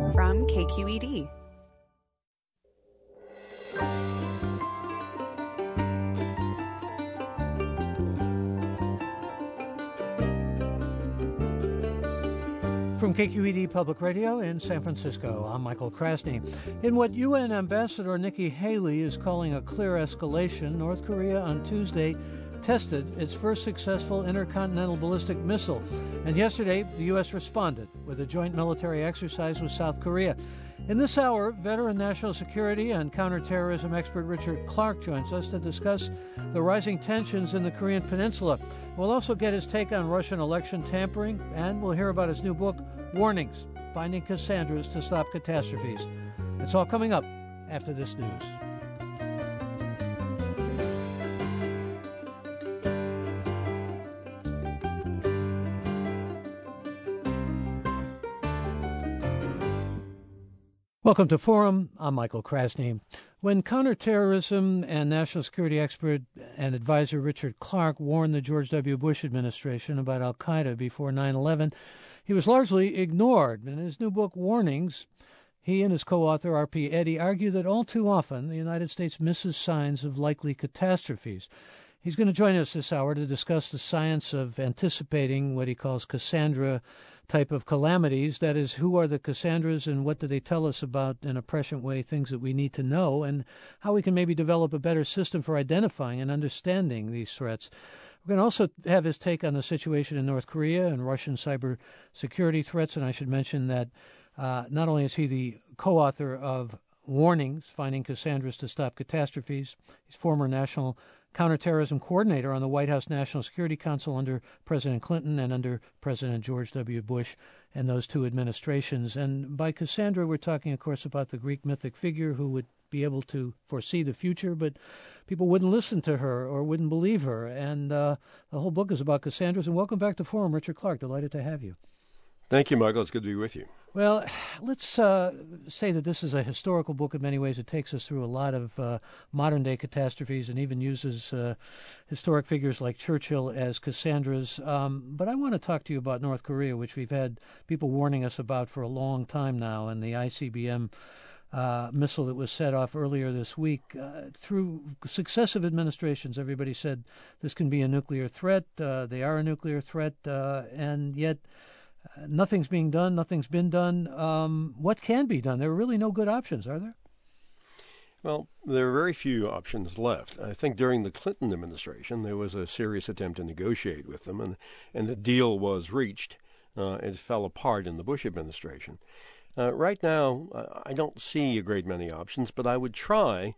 from KQED. From KQED Public Radio in San Francisco, I'm Michael Krasny. In what UN Ambassador Nikki Haley is calling a clear escalation, North Korea on Tuesday tested its first successful intercontinental ballistic missile. And yesterday, the U.S. responded with a joint military exercise with South Korea. In this hour, veteran national security and counterterrorism expert Richard Clark joins us to discuss the rising tensions in the Korean Peninsula. We'll also get his take on Russian election tampering, and we'll hear about his new book, Warnings, Finding Cassandras to Stop Catastrophes. It's all coming up after this news. Welcome to Forum. I'm Michael Krasny. When counterterrorism and national security expert and advisor Richard Clark warned the George W. Bush administration about al-Qaeda before 9/11, he was largely ignored. In his new book, Warnings, he and his co-author, R.P. Eddy, argue that all too often the United States misses signs of likely catastrophes. He's going to join us this hour to discuss the science of anticipating what he calls Cassandra type of calamities. That is, who are the Cassandras and what do they tell us about, in a prescient way, things that we need to know, and how we can maybe develop a better system for identifying and understanding these threats. We're going to also have his take on the situation in North Korea and Russian cyber security threats, and I should mention that not only is he the co-author of Warnings, Finding Cassandras to Stop Catastrophes, he's former national counterterrorism coordinator on the White House National Security Council under President Clinton and under President George W. Bush and those two administrations. And by Cassandra, we're talking, of course, about the Greek mythic figure who would be able to foresee the future, but people wouldn't listen to her or wouldn't believe her. And the whole book is about Cassandras. And welcome back to Forum, Richard Clark. Delighted to have you. Thank you, Michael. It's good to be with you. Well, let's say that this is a historical book in many ways. It takes us through a lot of modern-day catastrophes and even uses historic figures like Churchill as Cassandras. But I want to talk to you about North Korea, which we've had people warning us about for a long time now, and the ICBM missile that was set off earlier this week. Through successive administrations, everybody said this can be a nuclear threat. They are a nuclear threat, and yet nothing's being done. Nothing's been done. What can be done? There are really no good options, are there? Well, there are very few options left. I think during the Clinton administration, there was a serious attempt to negotiate with them, and a deal was reached. It fell apart in the Bush administration. Right now, I don't see a great many options, but I would try,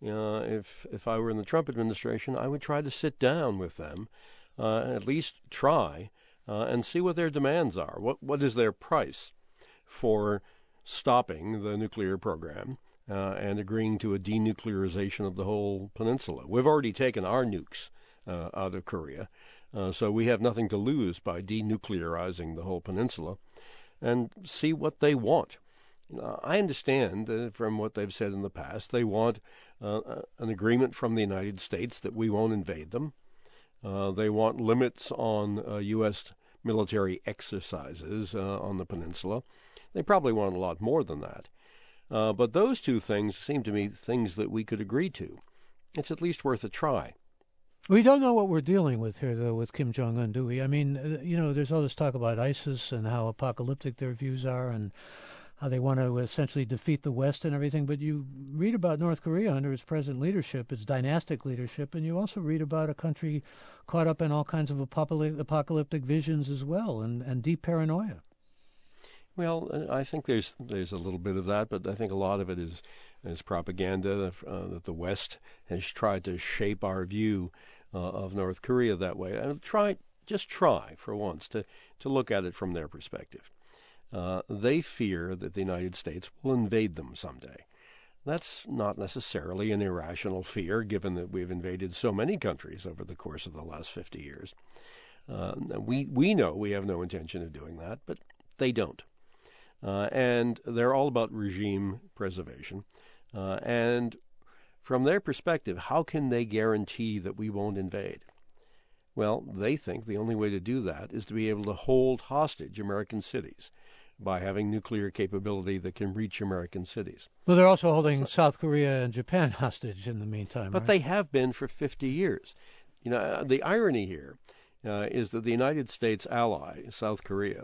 if I were in the Trump administration, I would try to sit down with them, at least try, and see what their demands are. What is their price for stopping the nuclear program and agreeing to a denuclearization of the whole peninsula? We've already taken our nukes out of Korea, so we have nothing to lose by denuclearizing the whole peninsula, and see what they want. I understand from what they've said in the past, they want an agreement from the United States that we won't invade them. They want limits on U.S. military exercises on the peninsula. They probably want a lot more than that. But those two things seem to me things that we could agree to. It's at least worth a try. We don't know what we're dealing with here, though, with Kim Jong-un, do we? I mean, there's all this talk about ISIS and how apocalyptic their views are and how they want to essentially defeat the West and everything. But you read about North Korea under its present leadership, its dynastic leadership, and you also read about a country caught up in all kinds of apocalyptic visions as well and deep paranoia. Well, I think there's a little bit of that, but I think a lot of it is propaganda that the West has tried to shape our view of North Korea that way. And just try for once to look at it from their perspective. They fear that the United States will invade them someday. That's not necessarily an irrational fear, given that we've invaded so many countries over the course of the last 50 years. We know we have no intention of doing that, but they don't. And they're all about regime preservation. And from their perspective, how can they guarantee that we won't invade? Well, they think the only way to do that is to be able to hold hostage American cities. by having nuclear capability that can reach American cities. Well, they're also holding South Korea and Japan hostage in the meantime. But right? they have been for 50 years. The irony here is that the United States ally, South Korea,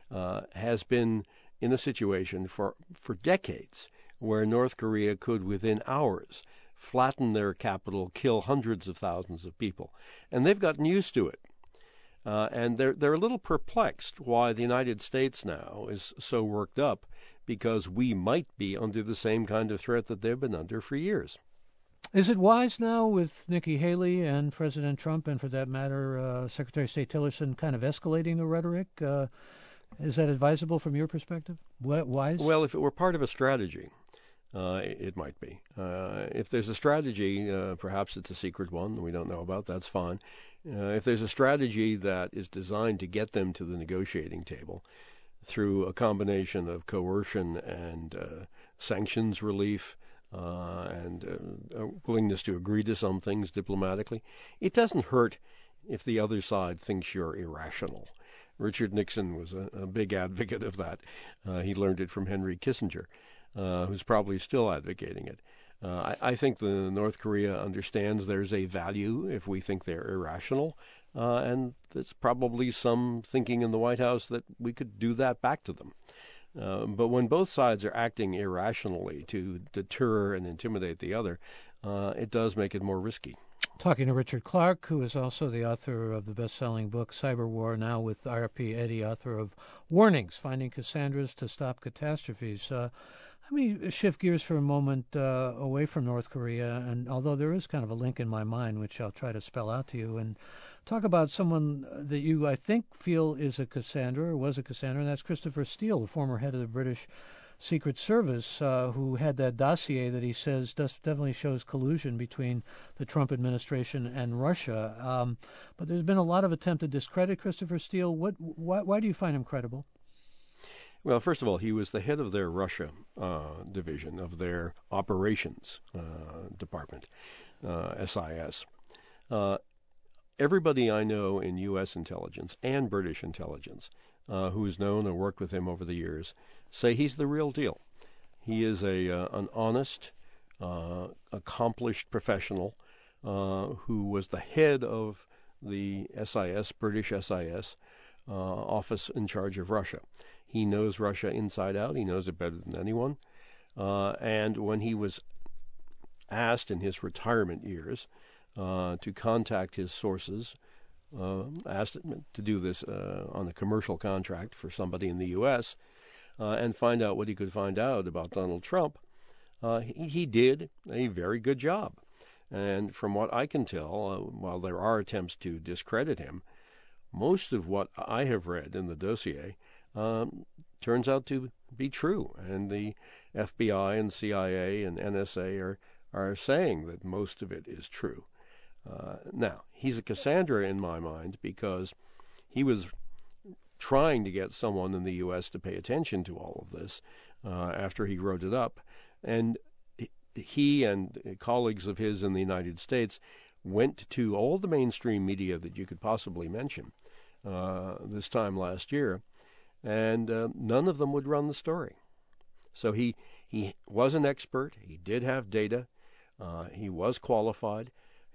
has been in a situation for decades where North Korea could, within hours, flatten their capital, kill hundreds of thousands of people. And they've gotten used to it. And they're a little perplexed why the United States now is so worked up, because we might be under the same kind of threat that they've been under for years. Is it wise now with Nikki Haley and President Trump, and for that matter, Secretary of State Tillerson, kind of escalating the rhetoric? Is that advisable from your perspective? Wise? Well, if it were part of a strategy, it might be. If there's a strategy, perhaps it's a secret one that we don't know about, that's fine. If there's a strategy that is designed to get them to the negotiating table through a combination of coercion and sanctions relief and a willingness to agree to some things diplomatically, it doesn't hurt if the other side thinks you're irrational. Richard Nixon was a big advocate of that. He learned it from Henry Kissinger, who's probably still advocating it. I think the North Korea understands there's a value if we think they're irrational, and there's probably some thinking in the White House that we could do that back to them. But when both sides are acting irrationally to deter and intimidate the other, it does make it more risky. Talking to Richard Clarke, who is also the author of the best-selling book Cyber War, now with Ira P. Eddy, author of Warnings, Finding Cassandras to Stop Catastrophes. Let me shift gears for a moment away from North Korea, and although there is kind of a link in my mind, which I'll try to spell out to you, and talk about someone that you, I think, feel is a Cassandra, or was a Cassandra, and that's Christopher Steele, the former head of the British Secret Service, who had that dossier that he says definitely shows collusion between the Trump administration and Russia. But there's been a lot of attempt to discredit Christopher Steele. Why do you find him credible? Well, first of all, he was the head of their Russia division, of their operations department, SIS. Everybody I know in U.S. intelligence and British intelligence who's known or worked with him over the years say he's the real deal. He is an honest, accomplished professional who was the head of the SIS, British SIS, office in charge of Russia. He knows Russia inside out. He knows it better than anyone. And when he was asked in his retirement years to contact his sources, asked to do this on a commercial contract for somebody in the U.S., and find out what he could find out about Donald Trump, he did a very good job. And from what I can tell, while there are attempts to discredit him, most of what I have read in the dossier turns out to be true. And the FBI and CIA and NSA are saying that most of it is true. Now, he's a Cassandra in my mind because he was trying to get someone in the U.S. to pay attention to all of this after he wrote it up. And he and colleagues of his in the United States went to all the mainstream media that you could possibly mention this time last year, and none of them would run the story. So he was an expert. He did have data. He was qualified.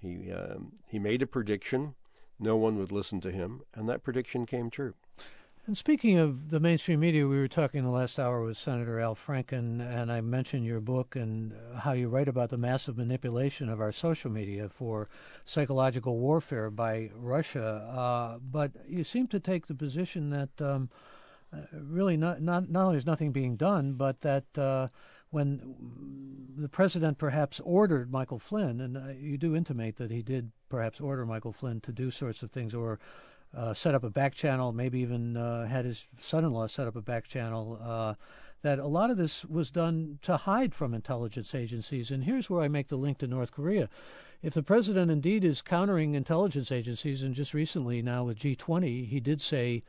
He made a prediction. No one would listen to him, and that prediction came true. And speaking of the mainstream media, we were talking the last hour with Senator Al Franken, and I mentioned your book and how you write about the massive manipulation of our social media for psychological warfare by Russia. But you seem to take the position that really not only is nothing being done, but that when the president perhaps ordered Michael Flynn, and you do intimate that he did perhaps order Michael Flynn to do sorts of things, or set up a back channel, maybe even had his son-in-law set up a back channel, that a lot of this was done to hide from intelligence agencies. And here's where I make the link to North Korea. If the president indeed is countering intelligence agencies, and just recently now with G20, he did say,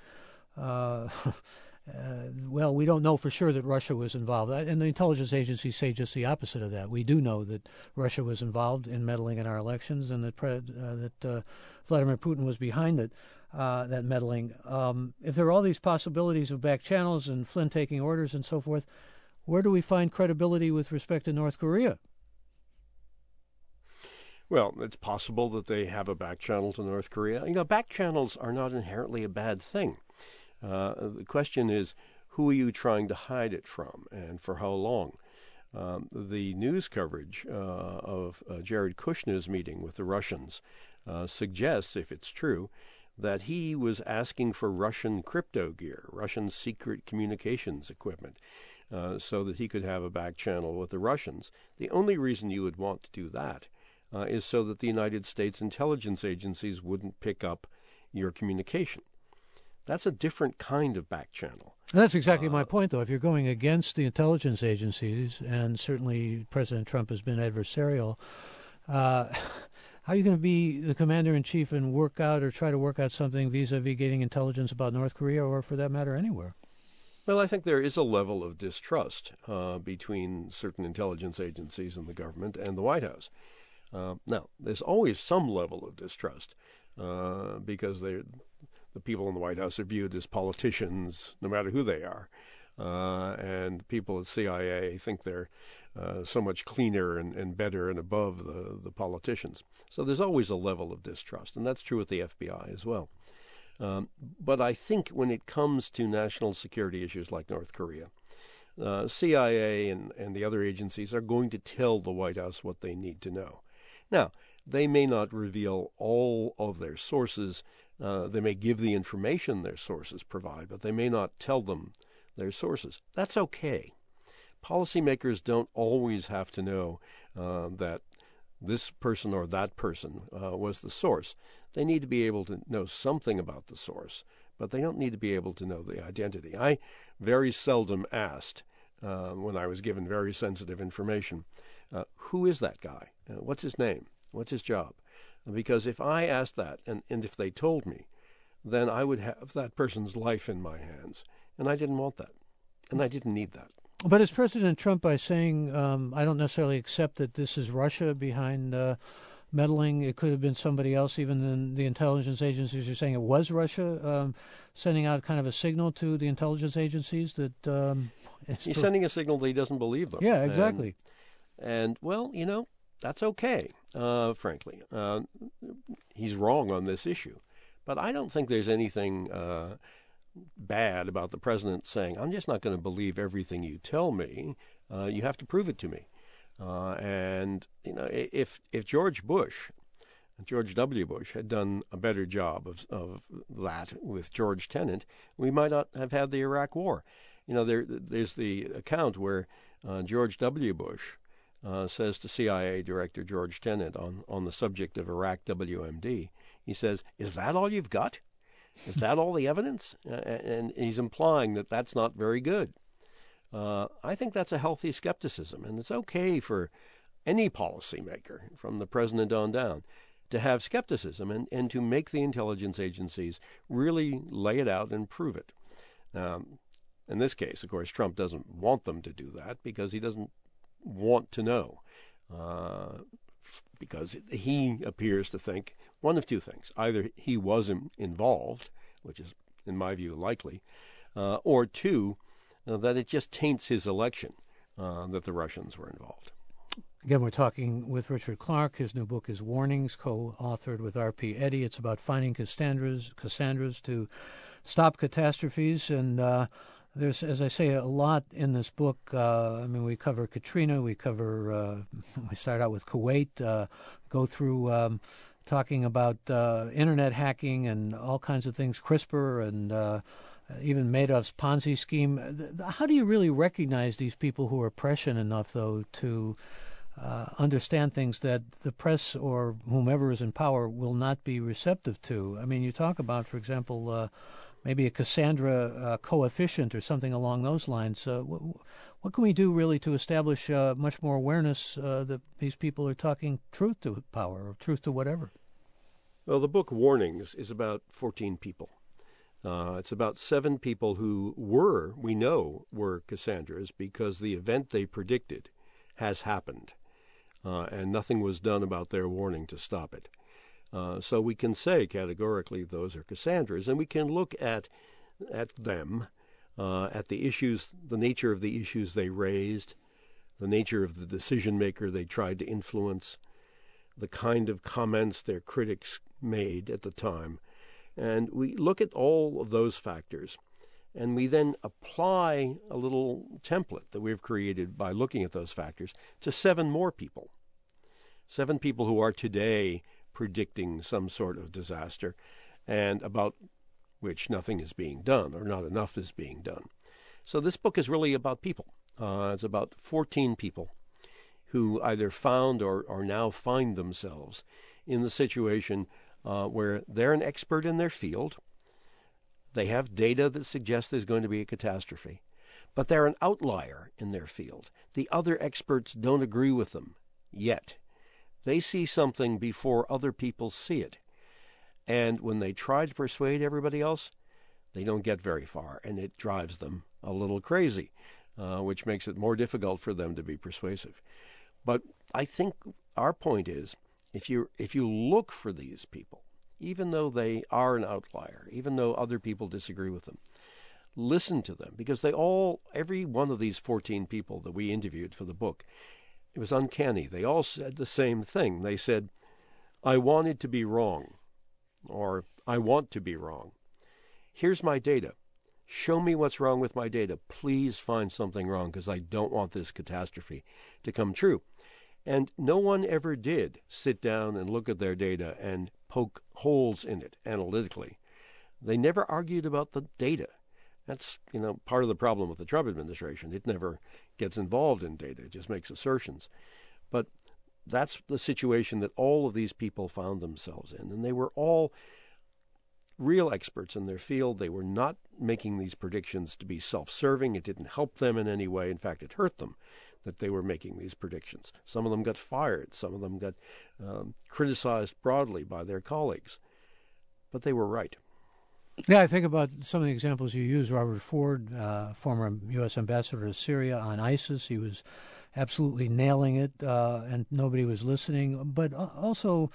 well, we don't know for sure that Russia was involved. And the intelligence agencies say just the opposite of that. We do know that Russia was involved in meddling in our elections and that Vladimir Putin was behind it. that meddling. If there are all these possibilities of back channels and Flynn taking orders and so forth, where do we find credibility with respect to North Korea? Well, it's possible that they have a back channel to North Korea. Back channels are not inherently a bad thing. The question is, who are you trying to hide it from, and for how long? The news coverage of Jared Kushner's meeting with the Russians suggests, if it's true, that he was asking for Russian crypto gear, Russian secret communications equipment, so that he could have a back channel with the Russians. The only reason you would want to do that is so that the United States intelligence agencies wouldn't pick up your communication. That's a different kind of back channel. And that's exactly my point, though. If you're going against the intelligence agencies, and certainly President Trump has been adversarial, how are you going to be the commander-in-chief and work out or try to work out something vis-a-vis getting intelligence about North Korea or, for that matter, anywhere? Well, I think there is a level of distrust between certain intelligence agencies and the government and the White House. Now, there's always some level of distrust because the people in the White House are viewed as politicians, no matter who they are. And people at CIA think they're so much cleaner and better and above the politicians. So there's always a level of distrust, and that's true with the FBI as well. But I think when it comes to national security issues like North Korea, CIA and the other agencies are going to tell the White House what they need to know. Now, they may not reveal all of their sources. They may give the information their sources provide, but they may not tell them their sources. That's okay. Policymakers don't always have to know that this person or that person was the source. They need to be able to know something about the source, but they don't need to be able to know the identity. I very seldom asked, when I was given very sensitive information, who is that guy? What's his name? What's his job? Because if I asked that, and if they told me, then I would have that person's life in my hands. And I didn't want that. And I didn't need that. But is President Trump, by saying, I don't necessarily accept that this is Russia behind meddling, it could have been somebody else, even the intelligence agencies are saying it was Russia, sending out kind of a signal to the intelligence agencies that... He's sending a signal that he doesn't believe them. Yeah, exactly. And well, that's okay, frankly. He's wrong on this issue. But I don't think there's anything bad about the president saying, I'm just not going to believe everything you tell me. You have to prove it to me. And if George W. Bush had done a better job of that with George Tenet, we might not have had the Iraq War. There's the account where George W. Bush says to CIA Director George Tenet on the subject of Iraq WMD, he says, "Is that all you've got? Is that all the evidence?" And he's implying that that's not very good. I think that's a healthy skepticism, and it's okay for any policymaker, from the president on down, to have skepticism and to make the intelligence agencies really lay it out and prove it. In this case, of course, Trump doesn't want them to do that because he doesn't want to know, because he appears to think one of two things. Either he was involved, which is, in my view, likely, or two, that it just taints his election that the Russians were involved. Again, we're talking with Richard Clarke. His new book is Warnings, co-authored with R.P. Eddy. It's about finding Cassandras to stop catastrophes. And there's, as I say, a lot in this book. We cover Katrina. We start out with Kuwait, go through talking about Internet hacking and all kinds of things, CRISPR and even Madoff's Ponzi scheme. How do you really recognize these people who are prescient enough, though, to understand things that the press or whomever is in power will not be receptive to? I mean, you talk about, for example, maybe a Cassandra coefficient or something along those lines. What can we do really to establish much more awareness that these people are talking truth to power or truth to whatever? Well, the book Warnings is about 14 people. It's about 7 people who we know were Cassandras because the event they predicted has happened, and nothing was done about their warning to stop it. So we can say categorically those are Cassandras, and we can look at them, at the issues, the nature of the issues they raised, the nature of the decision maker they tried to influence, the kind of comments their critics made at the time. And we look at all of those factors, and we then apply a little template that we've created by looking at those factors to 7 more people. 7 people who are today predicting some sort of disaster, and about which nothing is being done, or not enough is being done. So this book is really about people. It's about 14 people who either found or now find themselves in the situation where they're an expert in their field. They have data that suggests there's going to be a catastrophe, but they're an outlier in their field. The other experts don't agree with them yet. They see something before other people see it. And when they try to persuade everybody else, they don't get very far, and it drives them a little crazy, which makes it more difficult for them to be persuasive. But I think our point is, if you look for these people, even though they are an outlier, even though other people disagree with them, listen to them, because every one of these 14 people that we interviewed for the book, it was uncanny. They all said the same thing. They said, I wanted to be wrong, or I want to be wrong. Here's my data. Show me what's wrong with my data. Please find something wrong, because I don't want this catastrophe to come true. And no one ever did sit down and look at their data and poke holes in it analytically. They never argued about the data. That's, part of the problem with the Trump administration. It never gets involved in data. It just makes assertions. But that's the situation that all of these people found themselves in. And they were all real experts in their field. They were not making these predictions to be self-serving. It didn't help them in any way. In fact, it hurt them that they were making these predictions. Some of them got fired. Some of them got criticized broadly by their colleagues. But they were right. Yeah, I think about some of the examples you use. Robert Ford, former U.S. ambassador to Syria on ISIS. He was absolutely nailing it, and nobody was listening. But also,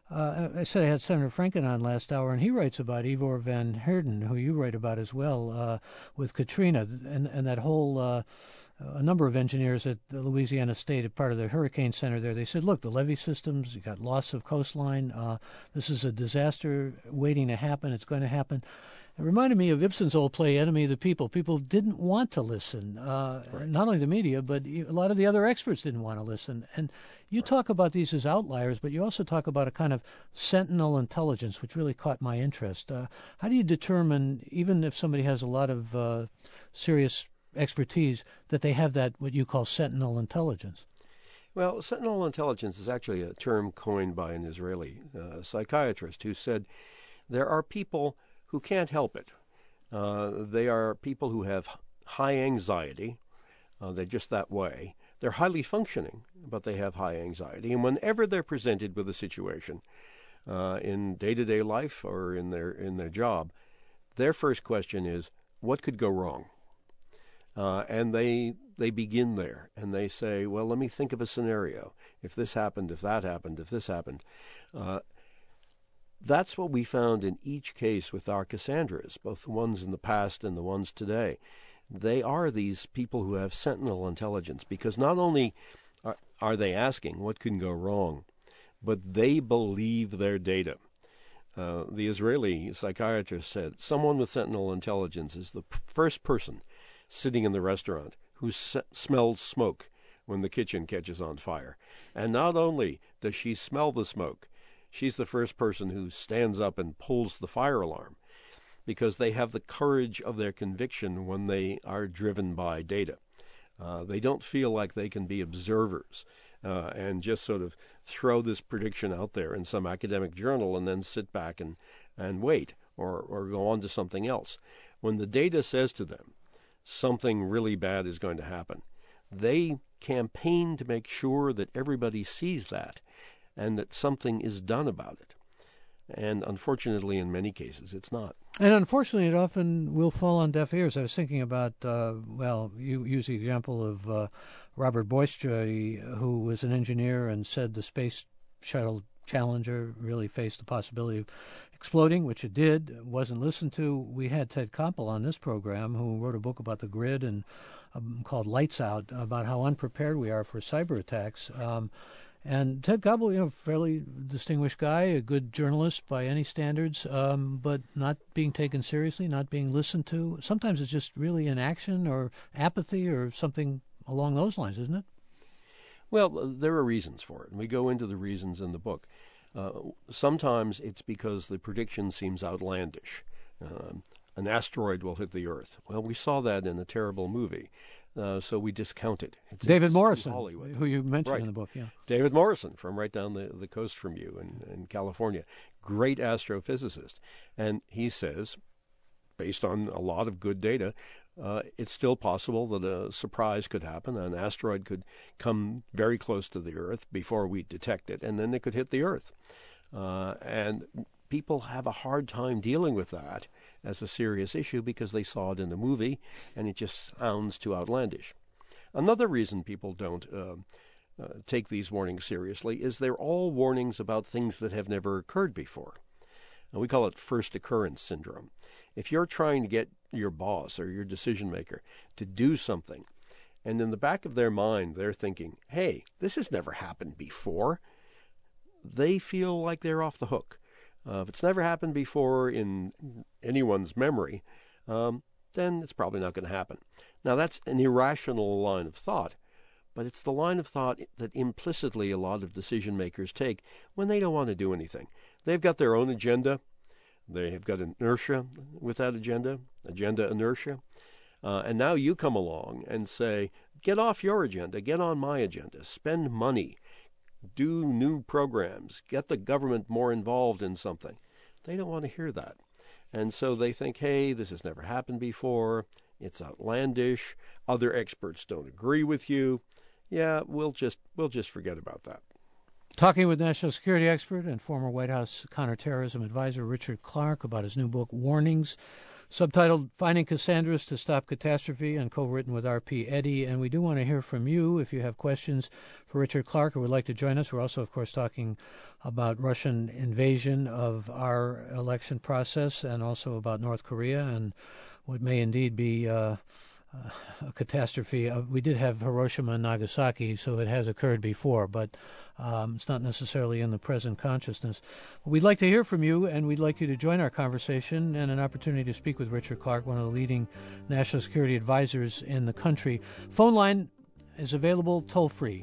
I said I had Senator Franken on last hour, and he writes about Ivor van Heerden, who you write about as well, with Katrina, and that whole a number of engineers at the Louisiana State, part of the Hurricane Center there, they said, look, the levee systems, you got loss of coastline. This is a disaster waiting to happen. It's going to happen. It reminded me of Ibsen's old play, Enemy of the People. People didn't want to listen. Right. Not only the media, but a lot of the other experts didn't want to listen. And you talk about these as outliers, but you also talk about a kind of sentinel intelligence, which really caught my interest. How do you determine, even if somebody has a lot of serious expertise, that they have that, what you call sentinel intelligence? Well, sentinel intelligence is actually a term coined by an Israeli psychiatrist who said there are people who can't help it. They are people who have high anxiety. They're just that way. They're highly functioning, but they have high anxiety. And whenever they're presented with a situation in day-to-day life or in their job, their first question is, what could go wrong? And they begin there, and they say, well, let me think of a scenario. If this happened, if that happened, if this happened. That's what we found in each case with our Cassandras, both the ones in the past and the ones today. They are these people who have sentinel intelligence, because not only are they asking what can go wrong, but they believe their data. The Israeli psychiatrist said, someone with sentinel intelligence is the first person sitting in the restaurant who smells smoke when the kitchen catches on fire. And not only does she smell the smoke, she's the first person who stands up and pulls the fire alarm, because they have the courage of their conviction when they are driven by data. They don't feel like they can be observers and just sort of throw this prediction out there in some academic journal and then sit back and wait or go on to something else. When the data says to them, something really bad is going to happen, they campaign to make sure that everybody sees that and that something is done about it. And unfortunately, in many cases, it's not. And unfortunately, it often will fall on deaf ears. I was thinking about, you use the example of Robert Boyce, who was an engineer and said the space shuttle Challenger really faced the possibility of exploding, which it did. It wasn't listened to. We had Ted Koppel on this program, who wrote a book about the grid and called Lights Out, about how unprepared we are for cyber attacks. And Ted Koppel, fairly distinguished guy, a good journalist by any standards, but not being taken seriously, not being listened to. Sometimes it's just really inaction or apathy or something along those lines, isn't it? Well, there are reasons for it, and we go into the reasons in the book. Sometimes it's because the prediction seems outlandish. An asteroid will hit the Earth. Well, we saw that in a terrible movie. So we discount it. David Morrison, Hollywood. Who you mentioned right. in the book. Yeah. David Morrison from right down the coast from you in California. Great astrophysicist. And he says, based on a lot of good data, it's still possible that a surprise could happen. An asteroid could come very close to the Earth before we detect it, and then it could hit the Earth. And people have a hard time dealing with that as a serious issue because they saw it in the movie and it just sounds too outlandish. Another reason people don't take these warnings seriously is they're all warnings about things that have never occurred before. And we call it first occurrence syndrome. If you're trying to get your boss or your decision maker to do something, and in the back of their mind they're thinking, hey, this has never happened before, they feel like they're off the hook. If it's never happened before in anyone's memory, then it's probably not going to happen. Now, that's an irrational line of thought, but it's the line of thought that implicitly a lot of decision makers take when they don't want to do anything. They've got their own agenda. They have got inertia with that agenda inertia. And now you come along and say, get off your agenda, get on my agenda, spend money, do new programs, get the government more involved in something. They don't want to hear that. And so they think, hey, this has never happened before. It's outlandish. Other experts don't agree with you. Yeah, we'll just forget about that. Talking with national security expert and former White House counterterrorism advisor Richard Clarke about his new book, Warnings, subtitled Finding Cassandras to Stop Catastrophe, and co-written with R.P. Eddy. And we do want to hear from you if you have questions for Richard Clarke or would like to join us. We're also, of course, talking about Russian invasion of our election process and also about North Korea and what may indeed be a catastrophe. We did have Hiroshima and Nagasaki, so it has occurred before, but it's not necessarily in the present consciousness. We'd like to hear from you, and we'd like you to join our conversation and an opportunity to speak with Richard Clarke, one of the leading national security advisors in the country. Phone line is available toll-free,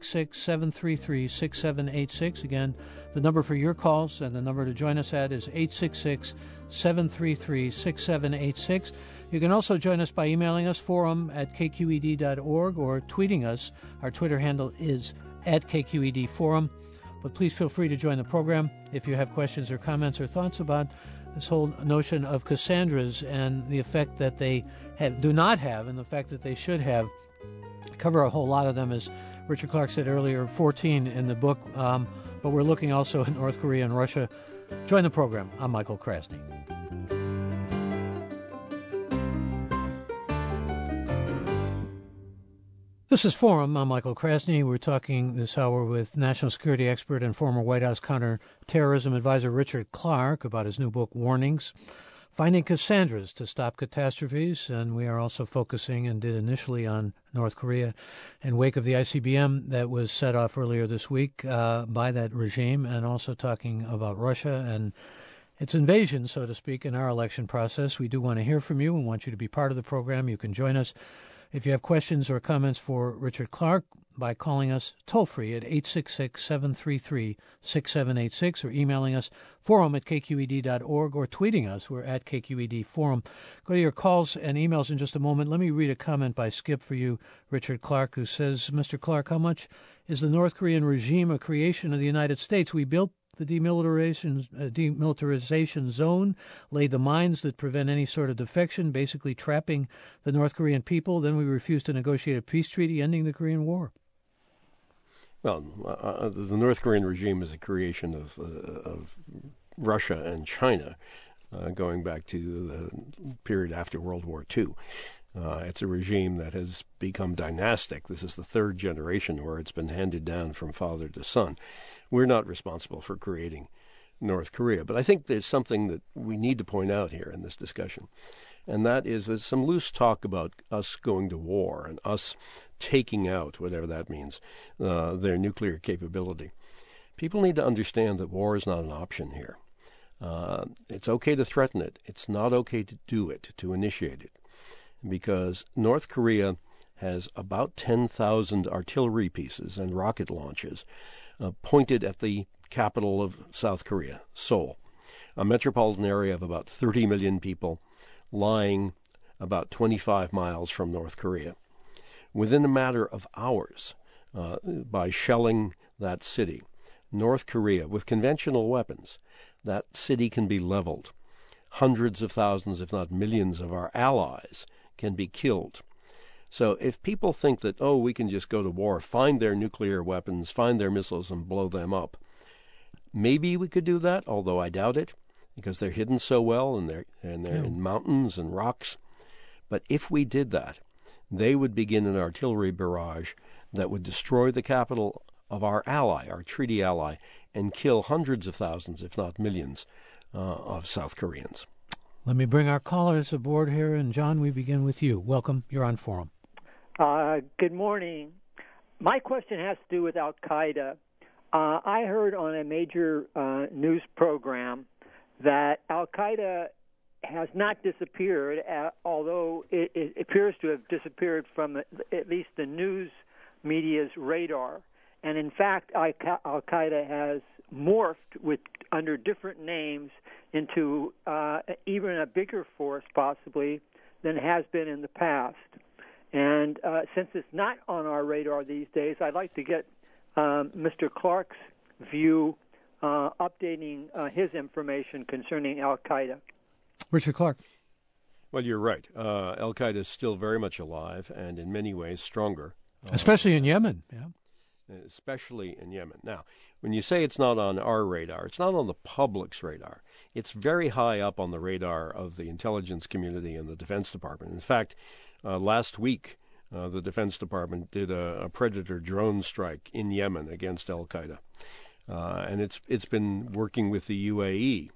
866-733-6786. Again, the number for your calls and the number to join us at is 866-733-6786. You can also join us by emailing us, forum@kqed.org, or tweeting us. Our Twitter handle is @KQEDForum. But please feel free to join the program if you have questions or comments or thoughts about this whole notion of Cassandras and the effect that they do not have and the fact that they should have. I cover a whole lot of them, as Richard Clarke said earlier, 14 in the book, but we're looking also at North Korea and Russia. Join the program. I'm Michael Krasny. This is Forum. I'm Michael Krasny. We're talking this hour with national security expert and former White House counterterrorism advisor Richard Clarke about his new book, Warnings, Finding Cassandras to Stop Catastrophes. And we are also focusing, and did initially, on North Korea in wake of the ICBM that was set off earlier this week by that regime, and also talking about Russia and its invasion, so to speak, in our election process. We do want to hear from you and want you to be part of the program. You can join us if you have questions or comments for Richard Clarke by calling us toll-free at 866-733-6786 or emailing us, forum@kqed.org, or tweeting us. We're at KQED Forum. Go to your calls and emails in just a moment. Let me read a comment by Skip for you, Richard Clarke, who says, Mr. Clarke, how much is the North Korean regime a creation of the United States? We built the demilitarization zone, laid the mines that prevent any sort of defection, basically trapping the North Korean people. Then we refused to negotiate a peace treaty ending the Korean War. Well, the North Korean regime is a creation of Russia and China, going back to the period after World War II. It's a regime that has become dynastic. This is the third generation where it's been handed down from father to son. We're not responsible for creating North Korea. But I think there's something that we need to point out here in this discussion, and that is there's some loose talk about us going to war and us taking out, whatever that means, their nuclear capability. People need to understand that war is not an option here. It's okay to threaten it. It's not okay to do it, to initiate it, because North Korea has about 10,000 artillery pieces and rocket launches pointed at the capital of South Korea, Seoul, a metropolitan area of about 30 million people lying about 25 miles from North Korea. Within a matter of hours, by shelling that city, North Korea, with conventional weapons, that city can be leveled. Hundreds of thousands, if not millions, of our allies can be killed. So if people think that, we can just go to war, find their nuclear weapons, find their missiles, and blow them up, maybe we could do that, although I doubt it, because they're hidden so well and they're in mountains and rocks. But if we did that, they would begin an artillery barrage that would destroy the capital of our ally, our treaty ally, and kill hundreds of thousands, if not millions, of South Koreans. Let me bring our callers aboard here, and John, we begin with you. Welcome. You're on Forum. Good morning. My question has to do with Al-Qaeda. I heard on a major news program that Al-Qaeda has not disappeared, although it appears to have disappeared from at least the news media's radar. And in fact, Al-Qaeda has morphed under different names into even a bigger force, possibly, than has been in the past. And since it's not on our radar these days, I'd like to get Mr. Clark's view, updating his information concerning Al-Qaeda. Richard Clark. Well, you're right. Al-Qaeda is still very much alive and in many ways stronger. Especially in Yemen. Yeah. Especially in Yemen. Now, when you say it's not on our radar, it's not on the public's radar. It's very high up on the radar of the intelligence community and the Defense Department. In fact, last week, the Defense Department did a Predator drone strike in Yemen against Al-Qaeda. And it's been working with the UAE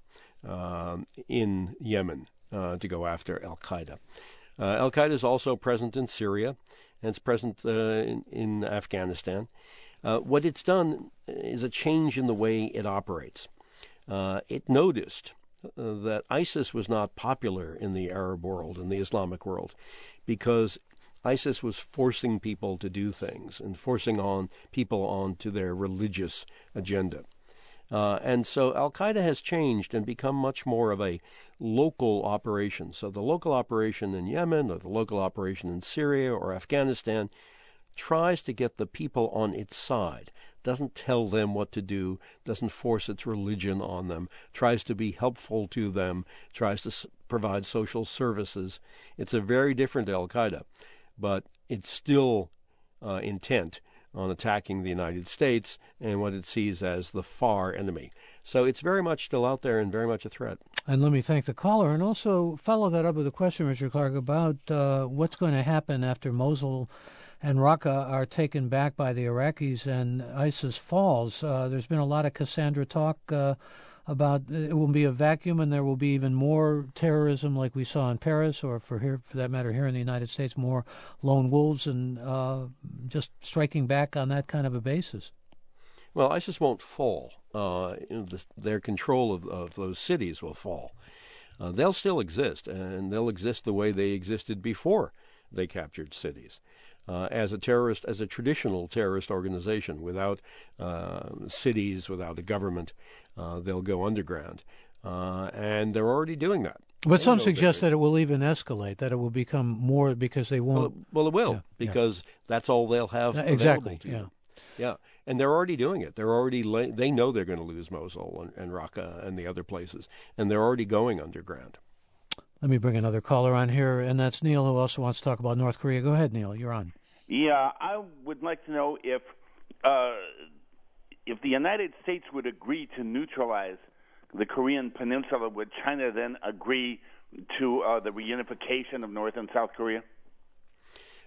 in Yemen to go after Al-Qaeda. Al-Qaeda is also present in Syria, and it's present in Afghanistan. What it's done is a change in the way it operates. It noticed that ISIS was not popular in the Arab world, in the Islamic world, because ISIS was forcing people to do things and forcing people onto their religious agenda. And so Al-Qaeda has changed and become much more of a local operation. So the local operation in Yemen or the local operation in Syria or Afghanistan tries to get the people on its side, doesn't tell them what to do, doesn't force its religion on them, tries to be helpful to them, tries to provide social services. It's a very different Al-Qaeda, but it's still intent on attacking the United States and what it sees as the far enemy. So it's very much still out there and very much a threat. And let me thank the caller and also follow that up with a question, Richard Clark, about what's going to happen after Mosul and Raqqa are taken back by the Iraqis and ISIS falls. There's been a lot of Cassandra talk about it will be a vacuum and there will be even more terrorism like we saw in Paris, or for that matter here in the United States, more lone wolves and just striking back on that kind of a basis. Well, ISIS won't fall. Their control of those cities will fall. They'll still exist, and they'll exist the way they existed before they captured cities. As a traditional terrorist organization, without cities, without a government, they'll go underground. And they're already doing that. But some suggest that it will even escalate, that it will become more because they won't. Well, it will, because that's all they'll have available to them. Yeah, and they're already doing it. They're already they know they're going to lose Mosul and Raqqa and the other places, and they're already going underground. Let me bring another caller on here, and that's Neil, who also wants to talk about North Korea. Go ahead, Neil. You're on. Yeah, I would like to know if the United States would agree to neutralize the Korean Peninsula, would China then agree to the reunification of North and South Korea?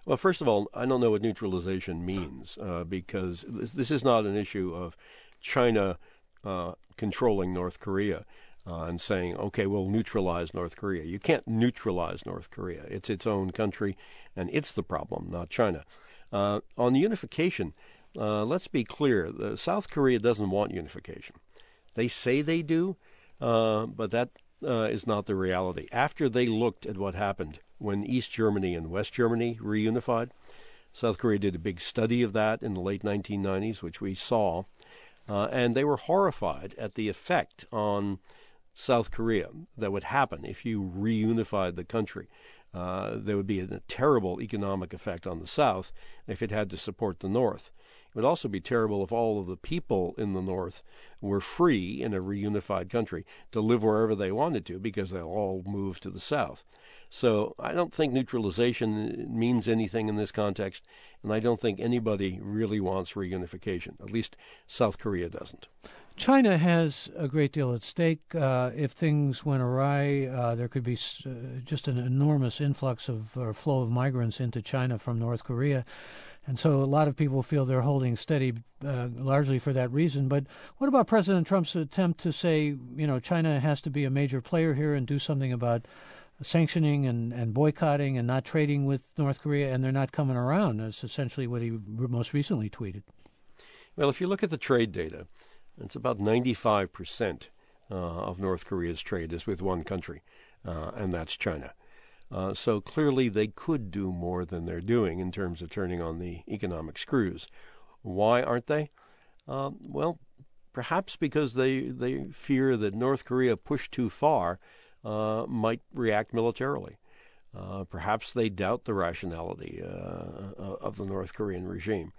Well, first of all, I don't know what neutralization means because this is not an issue of China controlling North Korea and saying, okay, we'll neutralize North Korea. You can't neutralize North Korea. It's its own country, and it's the problem, not China. On unification, let's be clear. South Korea doesn't want unification. They say they do, but that is not the reality. After they looked at what happened when East Germany and West Germany reunified, South Korea did a big study of that in the late 1990s, which we saw, and they were horrified at the effect on South Korea that would happen if you reunified the country. There would be a terrible economic effect on the South if it had to support the North. It would also be terrible if all of the people in the North were free in a reunified country to live wherever they wanted to because they'll all move to the South. So I don't think neutralization means anything in this context, and I don't think anybody really wants reunification. At least South Korea doesn't. China has a great deal at stake. If things went awry, there could be just an enormous influx of or flow of migrants into China from North Korea. And so a lot of people feel they're holding steady largely for that reason. But what about President Trump's attempt to say, China has to be a major player here and do something about sanctioning and boycotting and not trading with North Korea, and they're not coming around? That's essentially what he most recently tweeted. Well, if you look at the trade data, it's about 95% of North Korea's trade is with one country, and that's China. So clearly they could do more than they're doing in terms of turning on the economic screws. Why aren't they? Well, perhaps because they fear that North Korea pushed too far might react militarily. Perhaps they doubt the rationality of the North Korean regime.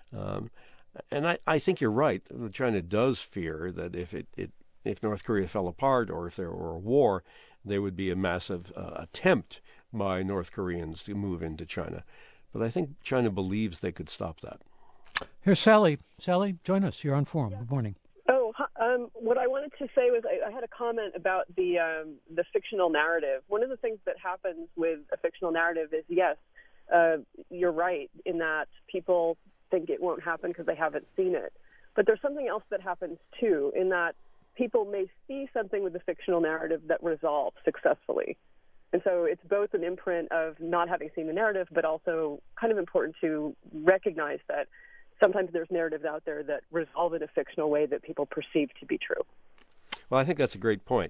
And I think you're right. China does fear that if North Korea fell apart or if there were a war, there would be a massive attempt by North Koreans to move into China. But I think China believes they could stop that. Here's Sally. Sally, join us. You're on Forum. Good morning. What I wanted to say was I had a comment about the fictional narrative. One of the things that happens with a fictional narrative is, yes, you're right in that people think it won't happen because they haven't seen it. But there's something else that happens, too, in that people may see something with the fictional narrative that resolves successfully. And so it's both an imprint of not having seen the narrative, but also kind of important to recognize that sometimes there's narratives out there that resolve in a fictional way that people perceive to be true. Well, I think that's a great point.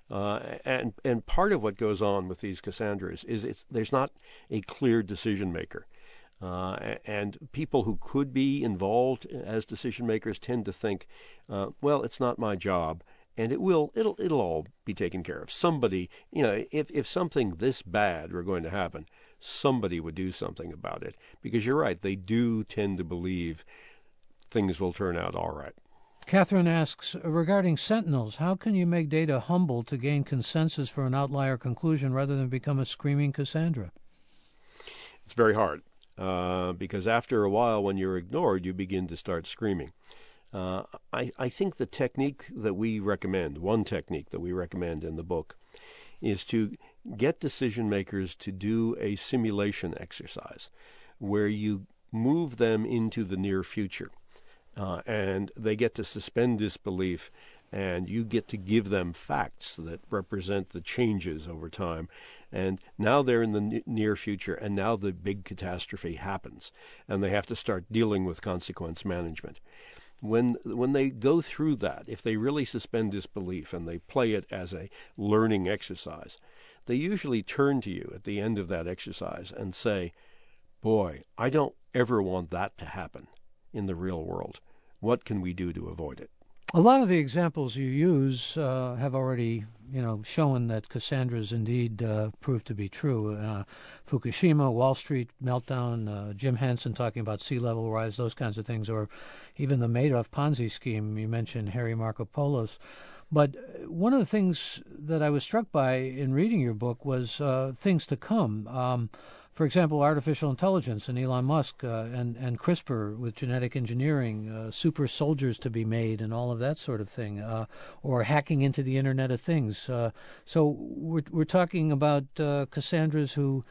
And part of what goes on with these Cassandras is there's not a clear decision maker. And people who could be involved as decision makers tend to think, well, it's not my job, and it'll all be taken care of. Somebody, if something this bad were going to happen, somebody would do something about it. Because you're right, they do tend to believe things will turn out all right. Catherine asks, regarding Sentinels, how can you make data humble to gain consensus for an outlier conclusion rather than become a screaming Cassandra? It's very hard. Because after a while, when you're ignored, you begin to start screaming. I think the technique that we recommend, one technique that we recommend in the book, is to get decision makers to do a simulation exercise where you move them into the near future. And they get to suspend disbelief, and you get to give them facts that represent the changes over time. And now they're in the near future, and now the big catastrophe happens, and they have to start dealing with consequence management. When they go through that, if they really suspend disbelief and they play it as a learning exercise, they usually turn to you at the end of that exercise and say, boy, I don't ever want that to happen in the real world. What can we do to avoid it? A lot of the examples you use have already, shown that Cassandras indeed proved to be true. Fukushima, Wall Street meltdown, Jim Hansen talking about sea level rise, those kinds of things, or even the Madoff Ponzi scheme. You mentioned Harry Markopolos. But one of the things that I was struck by in reading your book was things to come. For example, artificial intelligence and Elon Musk and CRISPR with genetic engineering, super soldiers to be made and all of that sort of thing, or hacking into the Internet of Things. So we're talking about Cassandras who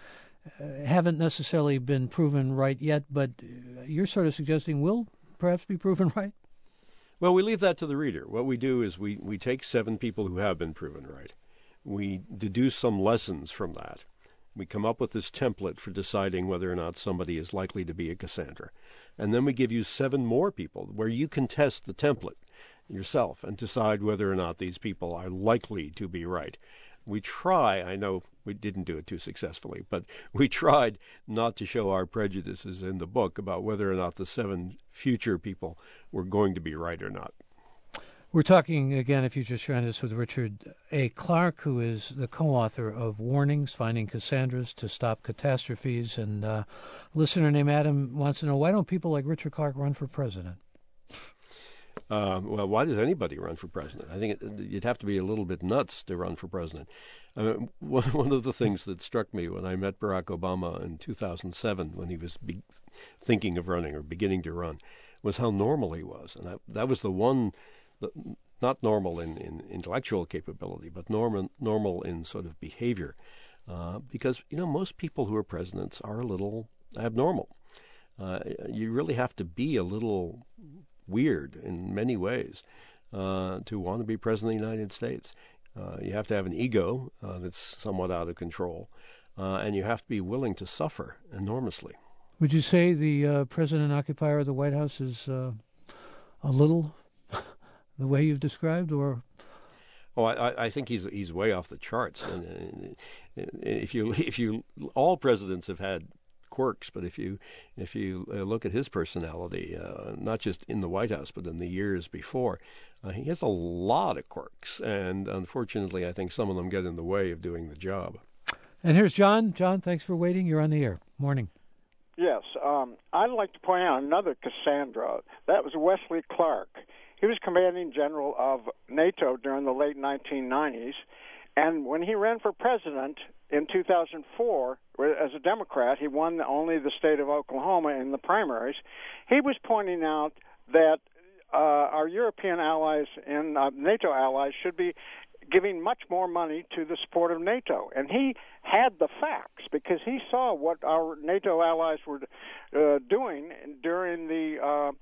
haven't necessarily been proven right yet, but you're sort of suggesting will perhaps be proven right? Well, we leave that to the reader. What we do is we take 7 people who have been proven right. We deduce some lessons from that. We come up with this template for deciding whether or not somebody is likely to be a Cassandra. And then we give you 7 more people where you can test the template yourself and decide whether or not these people are likely to be right. We try, I know we didn't do it too successfully, but we tried not to show our prejudices in the book about whether or not the 7 future people were going to be right or not. We're talking, again, if you just joined us, with Richard A. Clark, who is the co-author of Warnings, Finding Cassandras to Stop Catastrophes. And a listener named Adam wants to know, why don't people like Richard Clark run for president? Well, why does anybody run for president? I think you'd have to be a little bit nuts to run for president. I mean, one of the things that struck me when I met Barack Obama in 2007, when he was thinking of running or beginning to run, was how normal he was. And that was the one, not normal in intellectual capability, but normal in sort of behavior. Because, most people who are presidents are a little abnormal. You really have to be a little weird in many ways to want to be president of the United States. You have to have an ego that's somewhat out of control, and you have to be willing to suffer enormously. Would you say the president-occupier of the White House is a little the way you've described, or? Oh, I think he's way off the charts. And if you all presidents have had quirks, but if you look at his personality, not just in the White House but in the years before, he has a lot of quirks, and unfortunately, I think some of them get in the way of doing the job. And here's John. John, thanks for waiting. You're on the air. Morning. Yes, I'd like to point out another Cassandra. That was Wesley Clark. He was commanding general of NATO during the late 1990s, and when he ran for president in 2004, as a Democrat, he won only the state of Oklahoma in the primaries. He was pointing out that our European allies and NATO allies should be giving much more money to the support of NATO. And he had the facts because he saw what our NATO allies were doing during the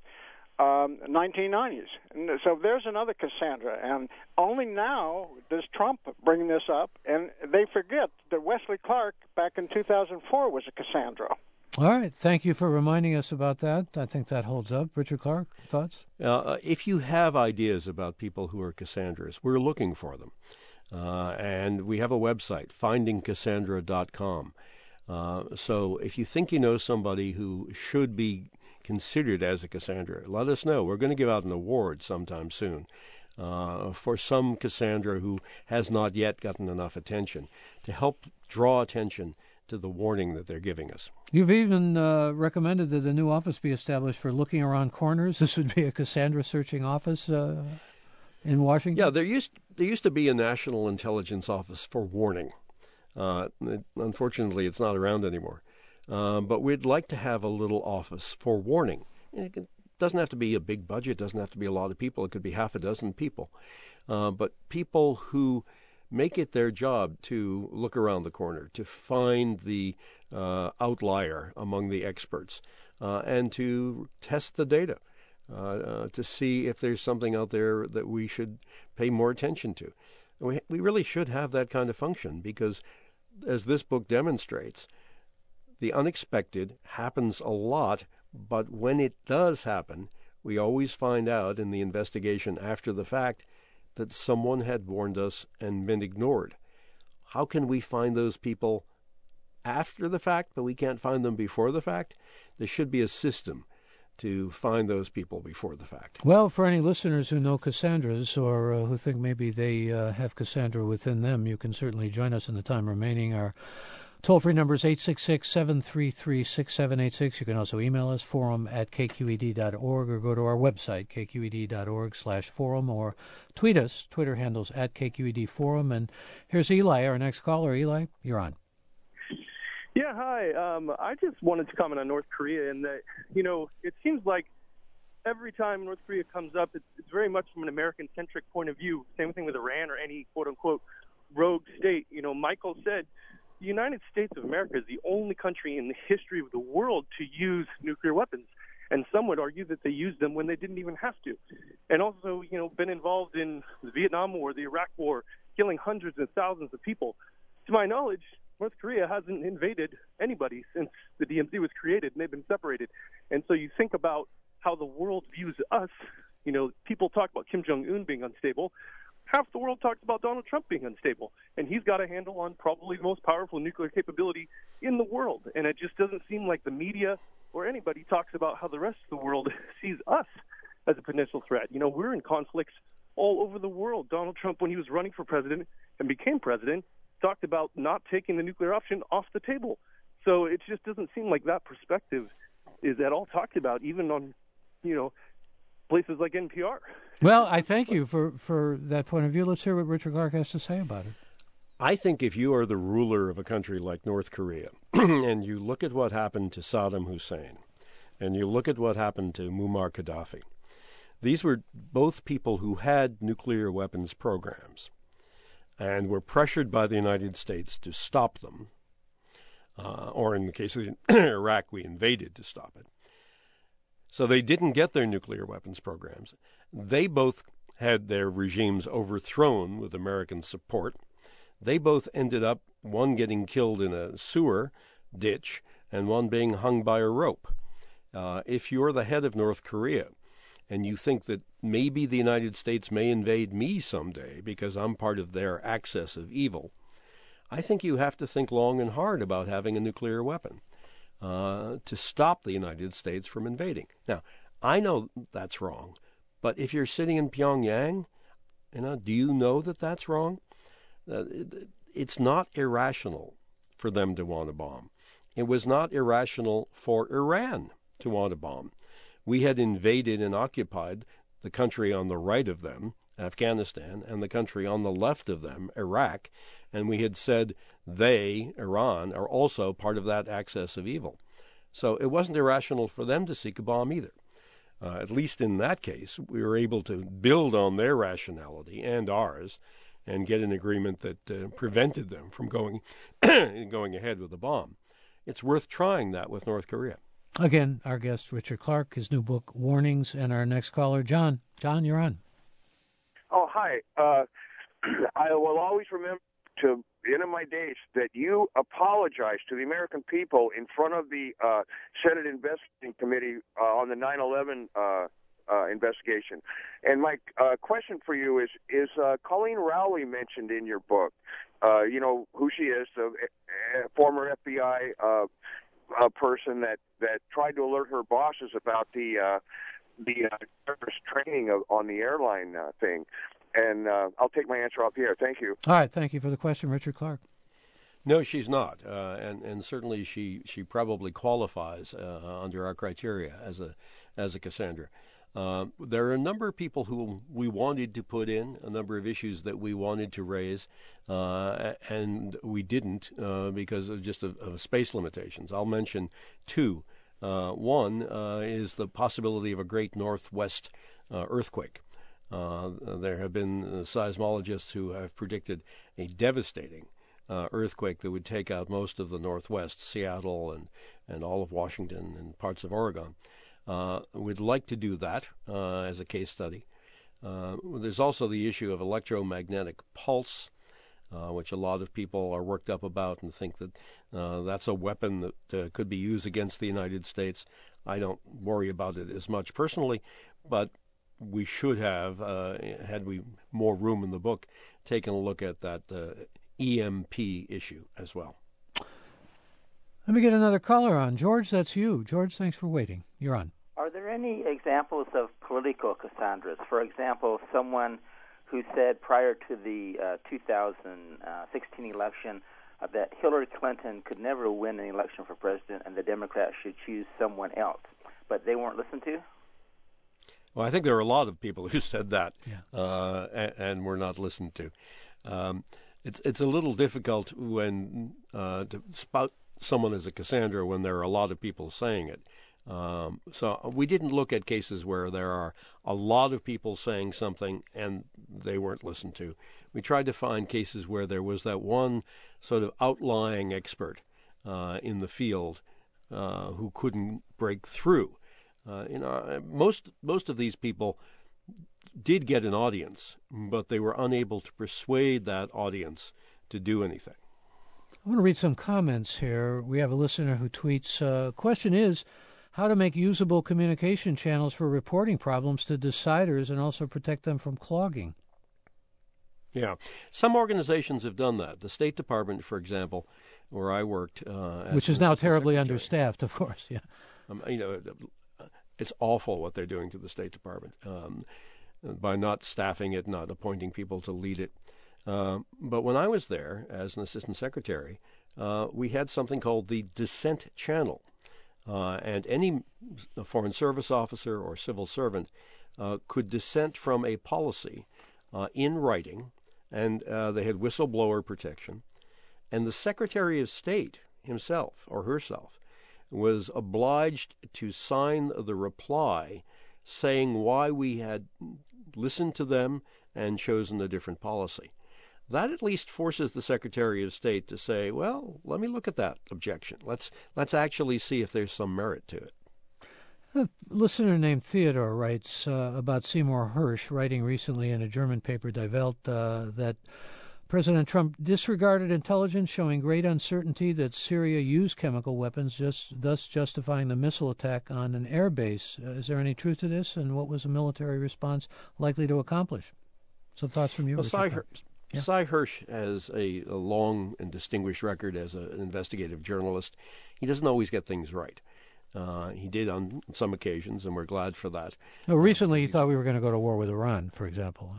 1990s. And so there's another Cassandra. And only now does Trump bring this up, and they forget that Wesley Clark back in 2004 was a Cassandra. All right. Thank you for reminding us about that. I think that holds up. Richard Clark, thoughts? If you have ideas about people who are Cassandras, we're looking for them. And we have a website, findingcassandra.com. So if you think you know somebody who should be considered as a Cassandra, let us know. We're going to give out an award sometime soon for some Cassandra who has not yet gotten enough attention, to help draw attention to the warning that they're giving us. You've even recommended that a new office be established for looking around corners. This would be a Cassandra searching office in Washington? Yeah, there used to be a National Intelligence Office for warning. Unfortunately, it's not around anymore. But we'd like to have a little office for warning. It doesn't have to be a big budget. It doesn't have to be a lot of people. It could be half a dozen people. But people who make it their job to look around the corner, to find the outlier among the experts, and to test the data, to see if there's something out there that we should pay more attention to. We really should have that kind of function because, as this book demonstrates, the unexpected happens a lot, but when it does happen, we always find out in the investigation after the fact that someone had warned us and been ignored. How can we find those people after the fact, but we can't find them before the fact? There should be a system to find those people before the fact. Well, for any listeners who know Cassandras or who think maybe they have Cassandra within them, you can certainly join us in the time remaining. Our toll-free number is 866-733-6786. You can also email us, forum@kqed.org, or go to our website, kqed.org/forum, or tweet us. Twitter handles @KQEDforum. And here's Eli, our next caller. Eli, you're on. Yeah, hi. I just wanted to comment on North Korea, and that, it seems like every time North Korea comes up, it's very much from an American-centric point of view. Same thing with Iran or any quote-unquote rogue state. Michael said the United States of America is the only country in the history of the world to use nuclear weapons. And some would argue that they used them when they didn't even have to. And also, been involved in the Vietnam War, the Iraq War, killing hundreds and thousands of people. To my knowledge, North Korea hasn't invaded anybody since the DMZ was created, and they've been separated. And so you think about how the world views us. People talk about Kim Jong-un being unstable. Half the world talks about Donald Trump being unstable, and he's got a handle on probably the most powerful nuclear capability in the world. And it just doesn't seem like the media or anybody talks about how the rest of the world sees us as a potential threat. We're in conflicts all over the world. Donald Trump, when he was running for president and became president, talked about not taking the nuclear option off the table. So it just doesn't seem like that perspective is at all talked about, even on, places like NPR. Well, I thank you for that point of view. Let's hear what Richard Clark has to say about it. I think if you are the ruler of a country like North Korea and you look at what happened to Saddam Hussein and you look at what happened to Muammar Gaddafi, these were both people who had nuclear weapons programs and were pressured by the United States to stop them, or in the case of Iraq, we invaded to stop it. So they didn't get their nuclear weapons programs. They both had their regimes overthrown with American support. They both ended up, one getting killed in a sewer ditch and one being hung by a rope. If you're the head of North Korea and you think that maybe the United States may invade me someday because I'm part of their axis of evil, I think you have to think long and hard about having a nuclear weapon to stop the United States from invading. Now, I know that's wrong, but if you're sitting in Pyongyang, do you know that that's wrong? It's not irrational for them to want to bomb. It was not irrational for Iran to want to bomb. We had invaded and occupied the country on the right of them, Afghanistan, and the country on the left of them, Iraq, and we had said they, Iran, are also part of that axis of evil. So it wasn't irrational for them to seek a bomb either. At least in that case, we were able to build on their rationality and ours and get an agreement that prevented them from going ahead with the bomb. It's worth trying that with North Korea. Again, our guest, Richard Clark, his new book, Warnings, and our next caller, John. John, you're on. Oh, hi. I will always remember to the end of my days that you apologized to the American people in front of the Senate Investigating Committee on the 9/11 investigation. And my question for you is Colleen Rowley mentioned in your book, who she is, the former FBI person that tried to alert her bosses about the terrorist training on the airline thing. And I'll take my answer off here. Thank you. All right. Thank you for the question, Richard Clark. No, she's not, and certainly she probably qualifies under our criteria as a Cassandra. There are a number of people who we wanted to put in, a number of issues that we wanted to raise, and we didn't because of just of space limitations. I'll mention two. One is the possibility of a great Northwest earthquake. There have been seismologists who have predicted a devastating earthquake that would take out most of the Northwest, Seattle and all of Washington and parts of Oregon. We'd like to do that as a case study. There's also the issue of electromagnetic pulse, which a lot of people are worked up about and think that that's a weapon that could be used against the United States. I don't worry about it as much personally, but we should have, had we more room in the book, taken a look at that EMP issue as well. Let me get another caller on. George, that's you. George, thanks for waiting. You're on. Are there any examples of political Cassandras? For example, someone who said prior to the 2016 election that Hillary Clinton could never win an election for president and the Democrats should choose someone else, but they weren't listened to? Well, I think there are a lot of people who said that and were not listened to. It's a little difficult when to spout someone as a Cassandra when there are a lot of people saying it. So we didn't look at cases where there are a lot of people saying something and they weren't listened to. We tried to find cases where there was that one sort of outlying expert in the field who couldn't break through. Most of these people did get an audience, but they were unable to persuade that audience to do anything. I want to read some comments here. We have a listener who tweets, question is, how to make usable communication channels for reporting problems to deciders and also protect them from clogging. Yeah. Some organizations have done that. The State Department, for example, where I worked. Which is now terribly understaffed, of course. Yeah. It's awful what they're doing to the State Department by not staffing it, not appointing people to lead it. But when I was there as an assistant secretary, we had something called the dissent channel. And any foreign service officer or civil servant could dissent from a policy in writing, and they had whistleblower protection. And the Secretary of State himself or herself was obliged to sign the reply saying why we had listened to them and chosen a different policy. That at least forces the Secretary of State to say, well, let me look at that objection. Let's actually see if there's some merit to it. A listener named Theodore writes about Seymour Hersh, writing recently in a German paper, Die Welt, that President Trump disregarded intelligence showing great uncertainty that Syria used chemical weapons, thus justifying the missile attack on an air base. Is there any truth to this, and what was the military response likely to accomplish? Some thoughts from you, well, Cy Hersh has a long and distinguished record as an investigative journalist. He doesn't always get things right. He did on some occasions, and we're glad for that. No, recently he thought we were going to go to war with Iran, for example.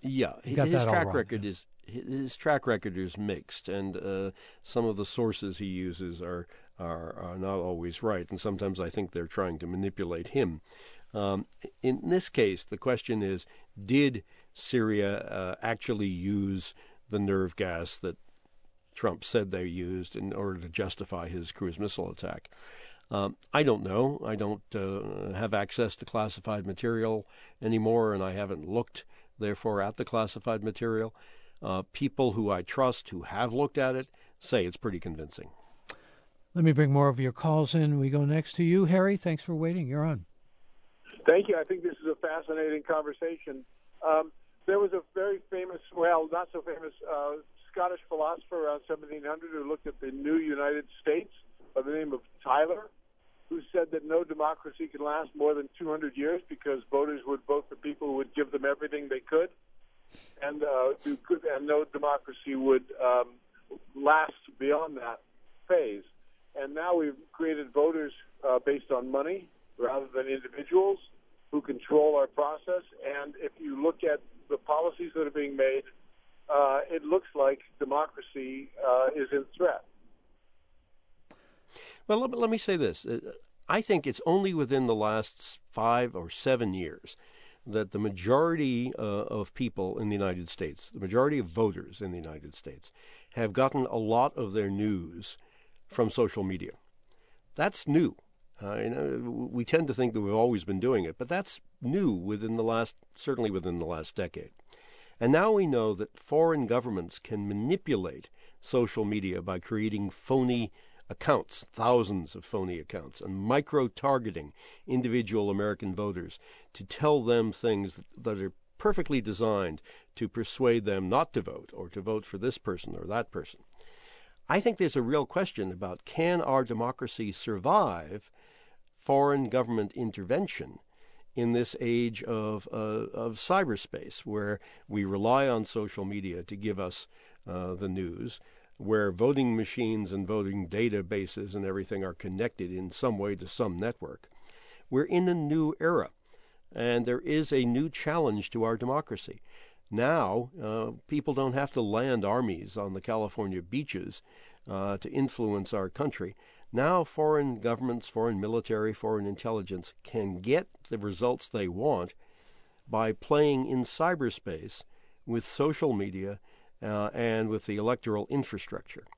His track record is mixed, and some of the sources he uses are not always right, and sometimes I think they're trying to manipulate him. In this case, the question is, did Syria actually use the nerve gas that Trump said they used in order to justify his cruise missile attack? I don't know. I don't have access to classified material anymore, and I haven't looked, therefore, at the classified material. People who I trust who have looked at it say it's pretty convincing. Let me bring more of your calls in. We go next to you, Harry. Thanks for waiting. You're on. Thank you. I think this is a fascinating conversation. There was a very famous, well, not so famous, Scottish philosopher around 1700 who looked at the new United States by the name of Tyler, who said that no democracy can last more than 200 years because voters would vote for people who would give them everything they could, and no democracy would last beyond that phase. And now we've created voters based on money rather than individuals who control our process. And if you look at the policies that are being made, it looks like democracy is in threat. Well, let me say this. I think it's only within the last 5 or 7 years that the majority of people in the United States, the majority of voters in the United States, have gotten a lot of their news from social media. That's new. We tend to think that we've always been doing it, but that's new certainly within the last decade. And now we know that foreign governments can manipulate social media by creating phony accounts, thousands of phony accounts, and micro-targeting individual American voters to tell them things that are perfectly designed to persuade them not to vote or to vote for this person or that person. I think there's a real question about, can our democracy survive foreign government intervention in this age of cyberspace, where we rely on social media to give us the news, where voting machines and voting databases and everything are connected in some way to some network. We're in a new era, and there is a new challenge to our democracy. Now, people don't have to land armies on the California beaches to influence our country. Now, foreign governments, foreign military, foreign intelligence can get the results they want by playing in cyberspace with social media and with the electoral infrastructure.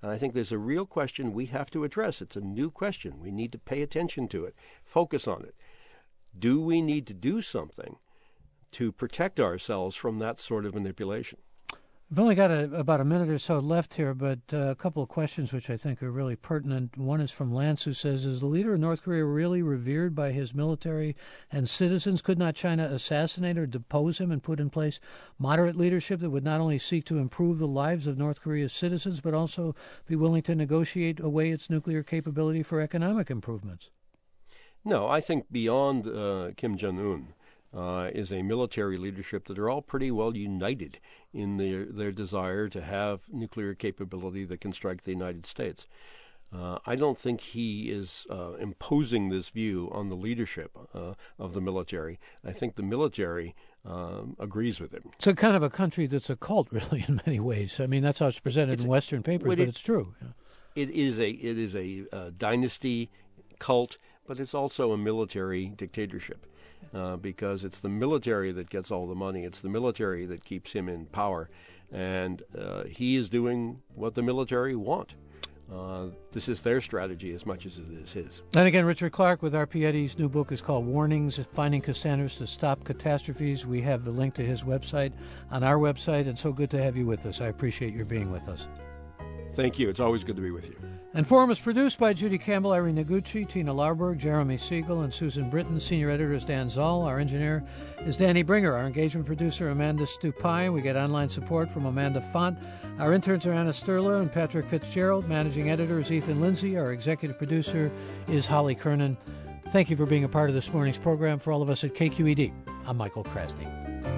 And I think there's a real question we have to address. It's a new question. We need to pay attention to it, focus on it. Do we need to do something to protect ourselves from that sort of manipulation? We've only got about a minute or so left here, but a couple of questions which I think are really pertinent. One is from Lance, who says, is the leader of North Korea really revered by his military and citizens? Could not China assassinate or depose him and put in place moderate leadership that would not only seek to improve the lives of North Korea's citizens, but also be willing to negotiate away its nuclear capability for economic improvements? No, I think beyond Kim Jong-un, is a military leadership that are all pretty well united in their desire to have nuclear capability that can strike the United States. I don't think he is imposing this view on the leadership of the military. I think the military agrees with him. It's a kind of a country that's a cult, really, in many ways. I mean, that's how it's presented in Western papers, but it's true. Yeah. It is a dynasty cult, but it's also a military dictatorship. Because it's the military that gets all the money. It's the military that keeps him in power. And he is doing what the military want. This is their strategy as much as it is his. And again, Richard Clark with R.P. Eddy's new book is called Warnings, Finding Cassandras to Stop Catastrophes. We have the link to his website on our website. It's so good to have you with us. I appreciate your being with us. Thank you. It's always good to be with you. And Forum is produced by Judy Campbell, Irene Noguchi, Tina Larberg, Jeremy Siegel, and Susan Britton. Senior editor is Dan Zoll. Our engineer is Danny Bringer. Our engagement producer, Amanda Stupai. We get online support from Amanda Font. Our interns are Anna Sterler and Patrick Fitzgerald. Managing editor is Ethan Lindsay. Our executive producer is Holly Kernan. Thank you for being a part of this morning's program. For all of us at KQED, I'm Michael Krasny.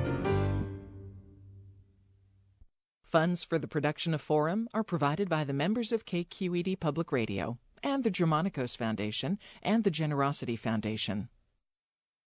Funds for the production of Forum are provided by the members of KQED Public Radio and the Germanicos Foundation and the Generosity Foundation.